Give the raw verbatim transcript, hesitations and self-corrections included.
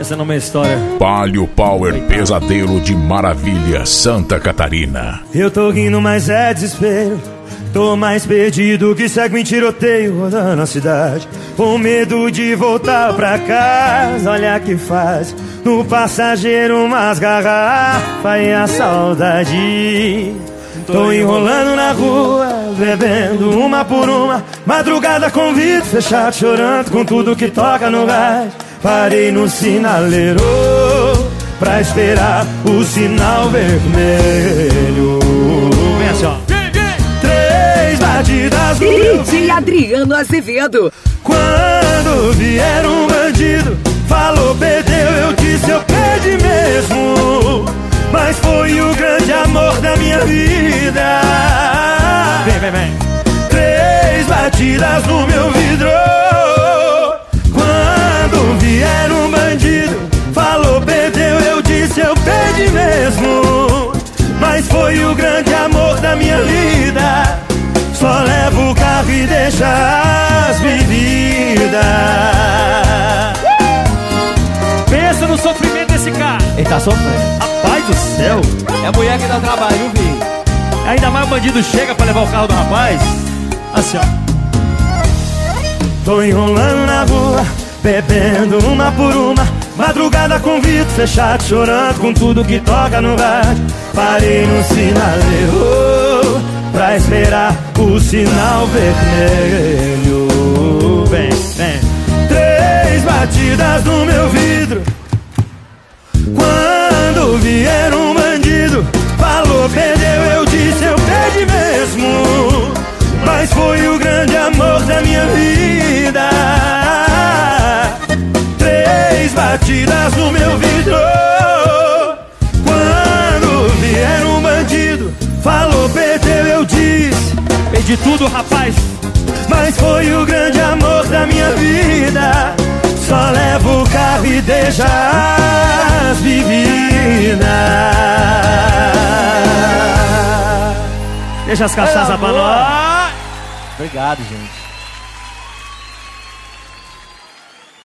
Essa não é uma história. Palio Power, Pesadelo de Maravilha, Santa Catarina. Eu tô rindo, mas é desespero. Tô mais perdido que cego em tiroteio, rodando a cidade, com medo de voltar pra casa. Olha que faz no passageiro umas garrafas e a saudade. Tô enrolando na rua, bebendo uma por uma, madrugada com vidro fechado, chorando com tudo que toca no rádio. Parei no sinaleiro pra esperar o sinal vermelho. Vem assim, ó. Três batidas no meu D J Adriano Azevedo. Quando vier um bandido, falou perdeu, eu disse eu perdi mesmo. Mas foi o grande amor da minha vida. Vem, vem, vem. Três batidas no meu vidro. Quando vier um bandido, falou perdeu, eu disse eu perdi mesmo. Mas foi o grande amor da minha vida. Só levo o carro e deixa as bebidas. Pensa no sofrimento desse cara. Ele tá sofrendo. Rapaz do céu. É a mulher que dá trabalho, viu, filho? Ainda mais o bandido chega pra levar o carro do rapaz. Assim, ó. Tô enrolando na rua, bebendo uma por uma, madrugada com vidro fechado, chorando com tudo que toca no rádio. Parei no sinaleiro pra esperar o sinal vermelho. Vem, vem. Três batidas no meu vidro. Quando vier um bandido, falou perdeu, eu disse eu perdi mesmo. Mas foi o grande amor da minha vida. Três batidas no meu vidro. Quando vier um bandido, falou perdeu, eu disse Perdi tudo, rapaz. mas foi o grande amor da minha vida. Só levo o carro e deixa as bebidas. Deixa as cachaças pra nós. Obrigado, gente.